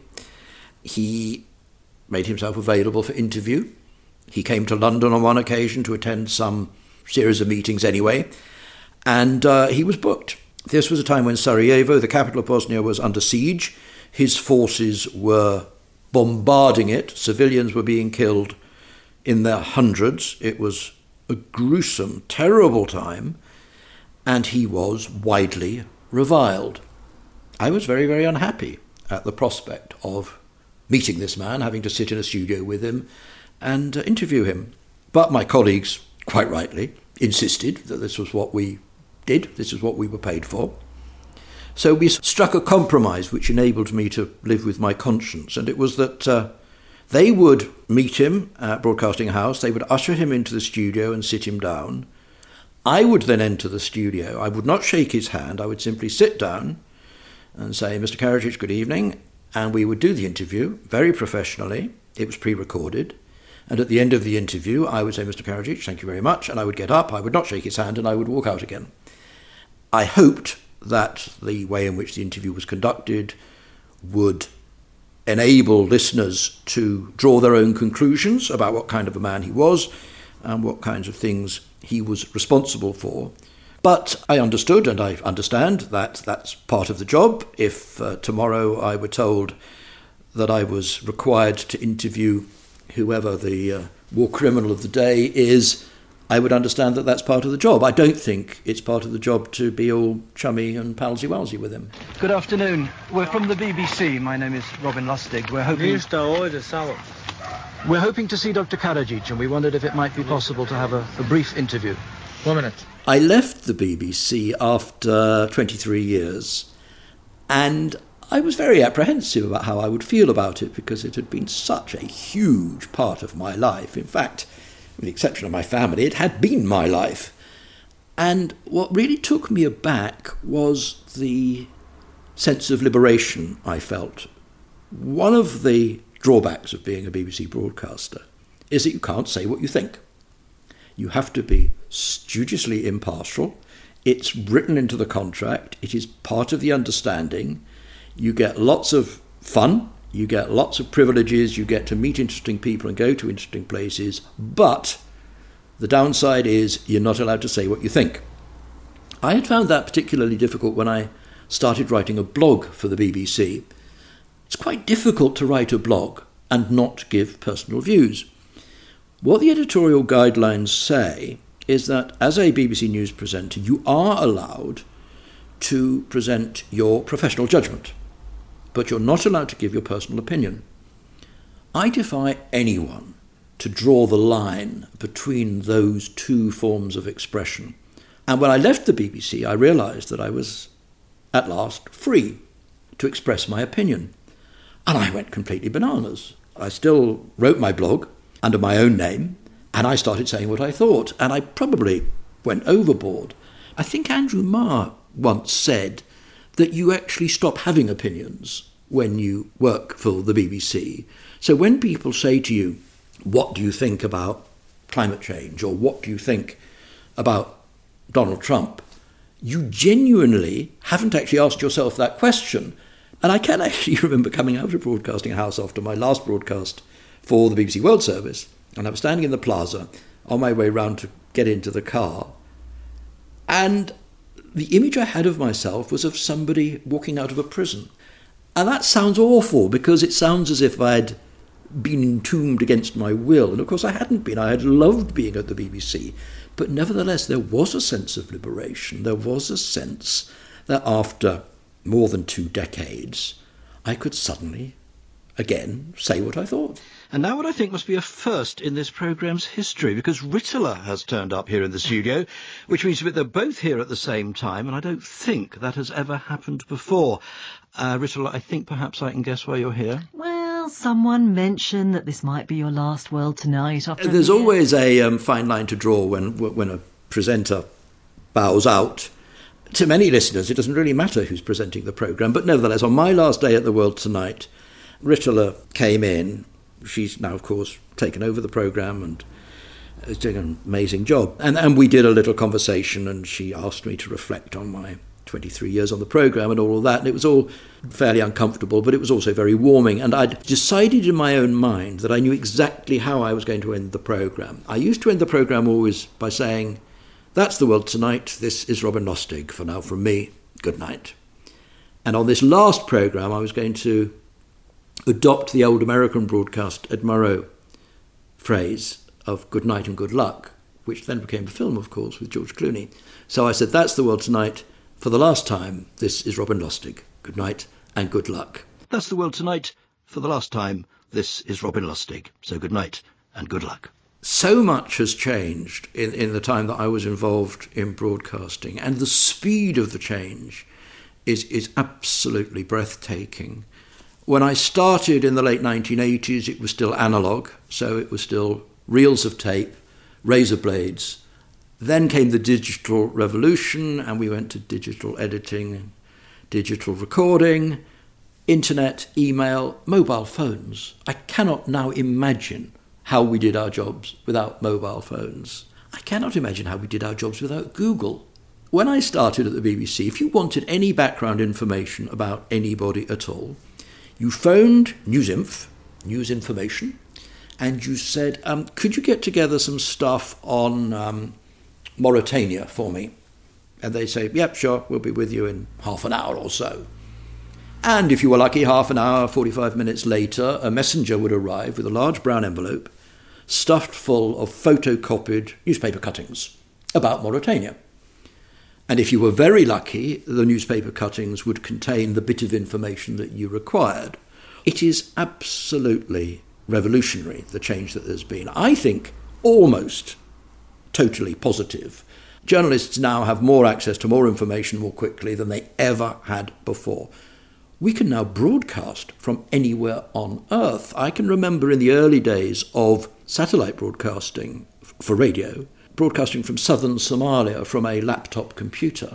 He made himself available for interview. He came to London on one occasion to attend some series of meetings anyway, and he was booked. This was a time when Sarajevo, the capital of Bosnia, was under siege. His forces were bombarding it. Civilians were being killed in their hundreds. It was a gruesome, terrible time, and he was widely reviled. I was very, very unhappy at the prospect of meeting this man, having to sit in a studio with him and interview him. But my colleagues, quite rightly, insisted that this was what we did, this is what we were paid for. So we struck a compromise which enabled me to live with my conscience, and it was that they would meet him at Broadcasting House, they would usher him into the studio and sit him down. I would then enter the studio. I would not shake his hand, I would simply sit down and say, Mr. Karadzic, good evening, and we would do the interview very professionally. It was pre-recorded. And at the end of the interview, I would say, Mr. Karadzic, thank you very much, and I would get up, I would not shake his hand, and I would walk out again. I hoped that the way in which the interview was conducted would enable listeners to draw their own conclusions about what kind of a man he was and what kinds of things he was responsible for. But I understood, and I understand, that that's part of the job. If tomorrow I were told that I was required to interview whoever the war criminal of the day is, I would understand that that's part of the job. I don't think it's part of the job to be all chummy and palsy-walsy with him. Good afternoon. We're from the BBC. My name is Robin Lustig. We're hoping to see Dr. Karadzic, and we wondered if it might be possible to have a brief interview. 1 minute. I left the BBC after 23 years, and I was very apprehensive about how I would feel about it because it had been such a huge part of my life. In fact, with the exception of my family, it had been my life. And what really took me aback was the sense of liberation I felt. One of the drawbacks of being a BBC broadcaster is that you can't say what you think. You have to be studiously impartial. It's written into the contract. It is part of the understanding. You get lots of fun. You get lots of privileges. You get to meet interesting people and go to interesting places. But the downside is you're not allowed to say what you think. I had found that particularly difficult when I started writing a blog for the BBC. It's quite difficult to write a blog and not give personal views. What the editorial guidelines say is that as a BBC News presenter, you are allowed to present your professional judgment, but you're not allowed to give your personal opinion. I defy anyone to draw the line between those two forms of expression. And when I left the BBC, I realised that I was, at last, free to express my opinion. And I went completely bananas. I still wrote my blog under my own name, and I started saying what I thought, and I probably went overboard. I think Andrew Marr once said that you actually stop having opinions when you work for the BBC. So when people say to you, what do you think about climate change, or what do you think about Donald Trump, you genuinely haven't actually asked yourself that question. And I can actually remember coming out of Broadcasting House after my last broadcast for the BBC World Service, and I was standing in the plaza on my way round to get into the car, and the image I had of myself was of somebody walking out of a prison. And that sounds awful, because it sounds as if I'd been entombed against my will. And of course I hadn't been. I had loved being at the BBC. But nevertheless, there was a sense of liberation. There was a sense that after more than 2 decades, I could suddenly, again, say what I thought. And now what I think must be a first in this programme's history, because Rittler has turned up here in the studio, which means that they're both here at the same time, and I don't think that has ever happened before. Rittler, I think perhaps I can guess why you're here. Well, someone mentioned that this might be your last World Tonight. There's always a fine line to draw when a presenter bows out. To many listeners, it doesn't really matter who's presenting the programme, but nevertheless, on my last day at the World Tonight, Rittler came in. She's now, of course, taken over the programme and is doing an amazing job. And we did a little conversation, and she asked me to reflect on my 23 years on the programme and all of that. And it was all fairly uncomfortable, but it was also very warming. And I'd decided in my own mind that I knew exactly how I was going to end the programme. I used to end the programme always by saying, that's the World Tonight. This is Robin Lustig. For now, from me, good night. And on this last programme, I was going to adopt the old American broadcast Ed Murrow phrase of good night and good luck, which then became a film, of course, with George Clooney. So I said, that's the World Tonight. For the last time, this is Robin Lustig. Good night and good luck. That's the world tonight. For the last time, this is Robin Lustig. So good night and good luck. So much has changed in the time that I was involved in broadcasting, and the speed of the change is absolutely breathtaking. When I started in the late 1980s, it was still analogue, so it was still reels of tape, razor blades. Then came the digital revolution, and we went to digital editing, digital recording, internet, email, mobile phones. I cannot now imagine how we did our jobs without mobile phones. I cannot imagine how we did our jobs without Google. When I started at the BBC, if you wanted any background information about anybody at all, you phoned Newsinf, News Information, and you said, could you get together some stuff on Mauritania for me? And they say, yep, sure, we'll be with you in half an hour or so. And if you were lucky, half an hour, 45 minutes later, a messenger would arrive with a large brown envelope stuffed full of photocopied newspaper cuttings about Mauritania. And if you were very lucky, the newspaper cuttings would contain the bit of information that you required. It is absolutely revolutionary, the change that there's been. I think almost totally positive. Journalists now have more access to more information more quickly than they ever had before. We can now broadcast from anywhere on Earth. I can remember in the early days of satellite broadcasting for radio, broadcasting from southern Somalia from a laptop computer.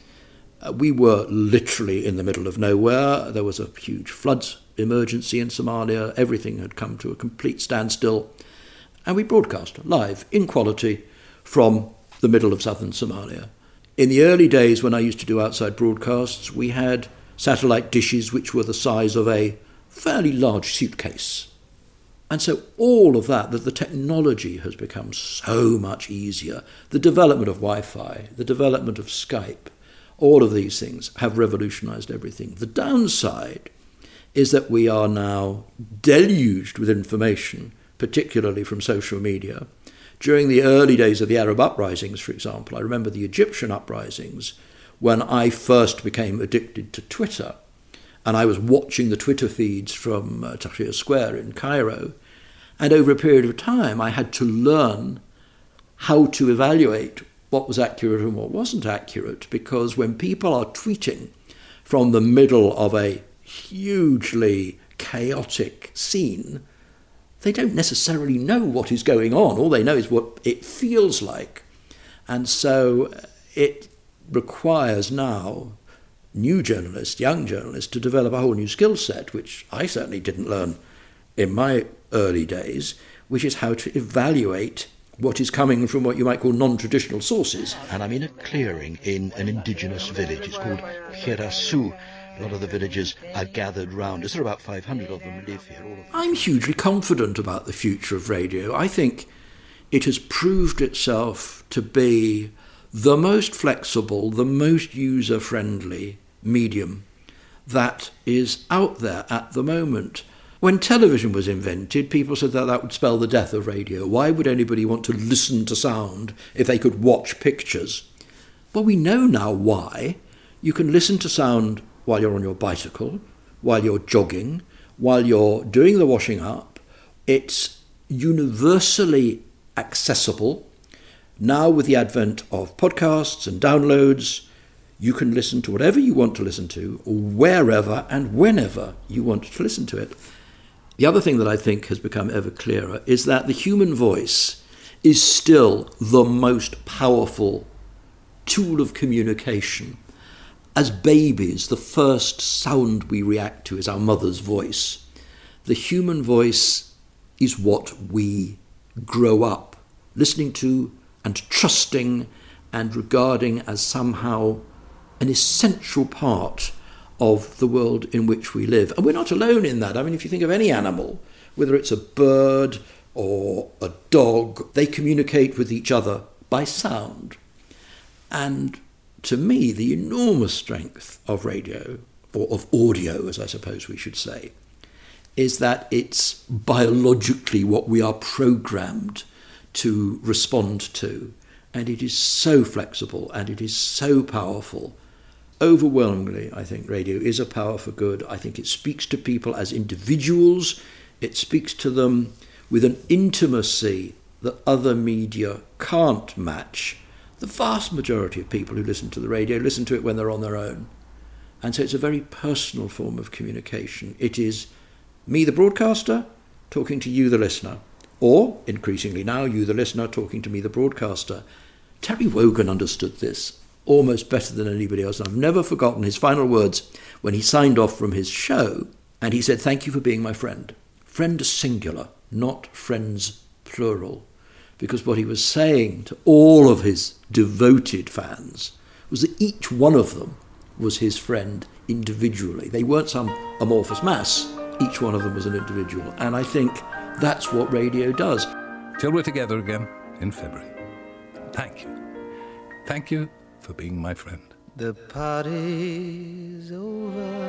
We were literally in the middle of nowhere. There was a huge floods emergency in Somalia. Everything had come to a complete standstill. And we broadcast live, in quality, from the middle of southern Somalia. In the early days when I used to do outside broadcasts, we had satellite dishes which were the size of a fairly large suitcase. And so all of that, the technology has become so much easier. The development of Wi-Fi, the development of Skype, all of these things have revolutionized everything. The downside is that we are now deluged with information, particularly from social media. During the early days of the Arab uprisings, for example, I remember the Egyptian uprisings, when I first became addicted to Twitter, and I was watching the Twitter feeds from Tahrir Square in Cairo, and over a period of time I had to learn how to evaluate what was accurate and what wasn't accurate, because when people are tweeting from the middle of a hugely chaotic scene, they don't necessarily know what is going on. All they know is what it feels like. And so it requires now new journalists, young journalists, to develop a whole new skill set, which I certainly didn't learn in my early days, which is how to evaluate what is coming from what you might call non-traditional sources. And I'm in a clearing in an indigenous village. It's called Kherasu. A lot of the villagers are gathered round. There are about 500 of them live here. All of them. I'm hugely confident about the future of radio. I think it has proved itself to be the most flexible, the most user-friendly medium that is out there at the moment. When television was invented, people said that would spell the death of radio. Why would anybody want to listen to sound if they could watch pictures? Well, we know now why. You can listen to sound while you're on your bicycle, while you're jogging, while you're doing the washing up. It's universally accessible. Now, with the advent of podcasts and downloads, you can listen to whatever you want to listen to, wherever and whenever you want to listen to it. The other thing that I think has become ever clearer is that the human voice is still the most powerful tool of communication. As babies, the first sound we react to is our mother's voice. The human voice is what we grow up listening to and trusting and regarding as somehow an essential part of the world in which we live. And we're not alone in that. I mean, if you think of any animal, whether it's a bird or a dog, they communicate with each other by sound. And to me, the enormous strength of radio, or of audio, as I suppose we should say, is that it's biologically what we are programmed to respond to. And it is so flexible and it is so powerful. overwhelmingly, I think radio is a power for good. I think it speaks to people as individuals. It speaks to them with an intimacy that other media can't match. The vast majority of people who listen to the radio listen to it when they're on their own. And so it's a very personal form of communication. It is me, the broadcaster, talking to you, the listener. Or, increasingly now, you, the listener, talking to me, the broadcaster. Terry Wogan understood this almost better than anybody else. And I've never forgotten his final words when he signed off from his show. And he said, "Thank you for being my friend." Friend singular, not friends plural. Because what he was saying to all of his devoted fans was that each one of them was his friend individually. They weren't some amorphous mass. Each one of them was an individual. And I think that's what radio does. Till we're together again in February. Thank you. Thank you for being my friend. The party's over.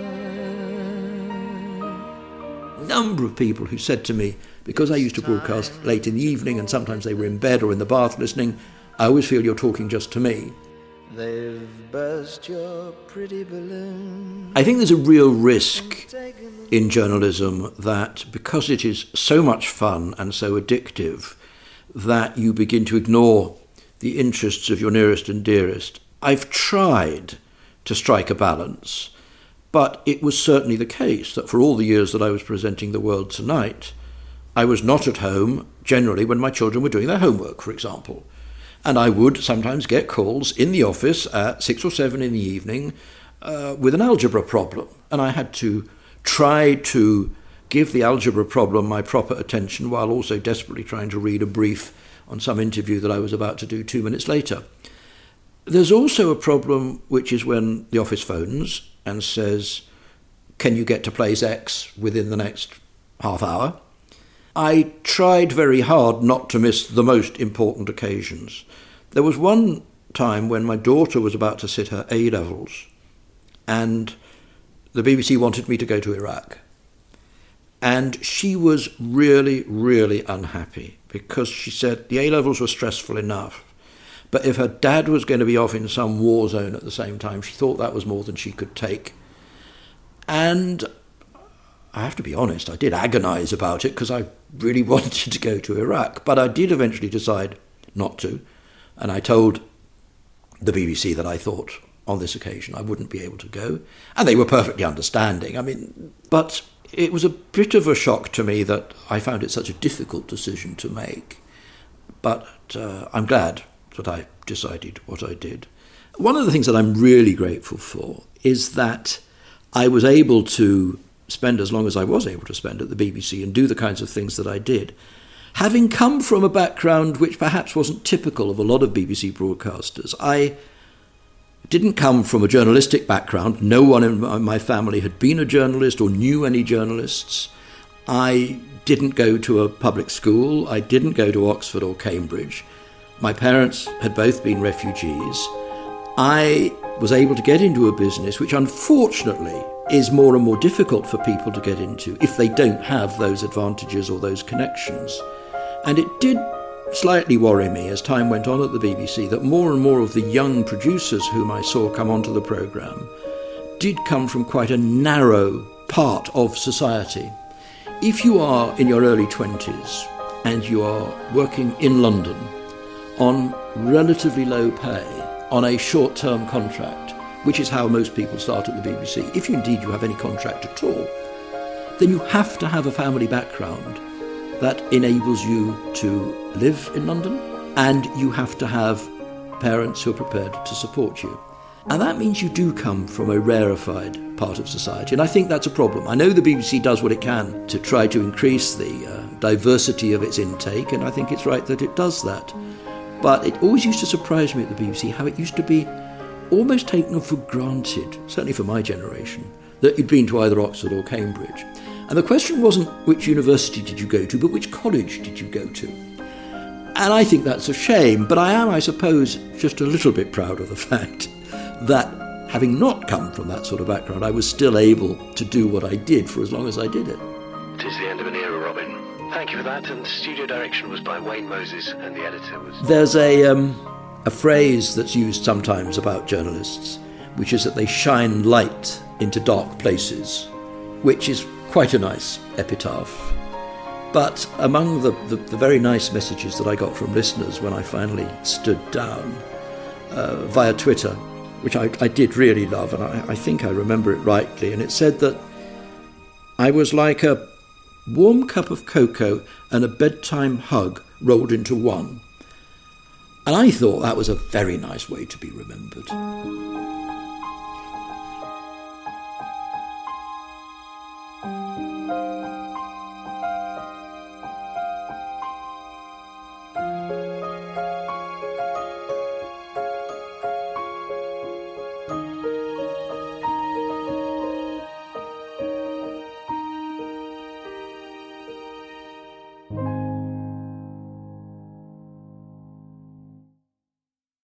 Number of people who said to me, because I used to broadcast late in the evening and sometimes they were in bed or in the bath listening, "I always feel you're talking just to me." They've burst your pretty balloon. I think there's a real risk in journalism that because it is so much fun and so addictive that you begin to ignore the interests of your nearest and dearest. I've tried to strike a balance, but it was certainly the case that for all the years that I was presenting The World Tonight, I was not at home generally when my children were doing their homework, for example. And I would sometimes get calls in the office at 6 or 7 in the evening with an algebra problem. And I had to try to give the algebra problem my proper attention while also desperately trying to read a brief on some interview that I was about to do 2 minutes later. There's also a problem, which is when the office phones and says, "Can you get to place X within the next half hour?" I tried very hard not to miss the most important occasions. There was one time when my daughter was about to sit her A-levels and the BBC wanted me to go to Iraq. And she was really, really unhappy because she said the A-levels were stressful enough. But if her dad was going to be off in some war zone at the same time, she thought that was more than she could take. And I have to be honest, I did agonise about it because I really wanted to go to Iraq. But I did eventually decide not to. And I told the BBC that I thought on this occasion I wouldn't be able to go. And they were perfectly understanding. But it was a bit of a shock to me that I found it such a difficult decision to make. But I'm glad that I decided what I did. One of the things that I'm really grateful for is that I was able to spend as long as I was able to spend at the BBC and do the kinds of things that I did, having come from a background which perhaps wasn't typical of a lot of BBC broadcasters. I didn't come from a journalistic background. No one in my family had been a journalist or knew any journalists. I didn't go to a public school. I didn't go to Oxford or Cambridge. My parents had both been refugees. I was able to get into a business which unfortunately is more and more difficult for people to get into if they don't have those advantages or those connections. And it did slightly worry me as time went on at the BBC that more and more of the young producers whom I saw come onto the programme did come from quite a narrow part of society. If you are in your early 20s and you are working in London on relatively low pay, on a short-term contract, which is how most people start at the BBC, if indeed you have any contract at all, then you have to have a family background that enables you to live in London, and you have to have parents who are prepared to support you. And that means you do come from a rarefied part of society, and I think that's a problem. I know the BBC does what it can to try to increase the diversity of its intake, and I think it's right that it does that. But it always used to surprise me at the BBC how it used to be almost taken for granted, certainly for my generation, that you'd been to either Oxford or Cambridge. And the question wasn't which university did you go to, but which college did you go to? And I think that's a shame, but I am, I suppose, just a little bit proud of the fact that having not come from that sort of background, I was still able to do what I did for as long as I did it. It is the end of an era, Robin. Thank you for that, and studio direction was by Wayne Moses, and the editor was... There's a phrase that's used sometimes about journalists, which is that they shine light into dark places, which is quite a nice epitaph. But among the very nice messages that I got from listeners when I finally stood down via Twitter, which I did really love, and I think I remember it rightly, and it said that I was like a warm cup of cocoa and a bedtime hug rolled into one. And I thought that was a very nice way to be remembered.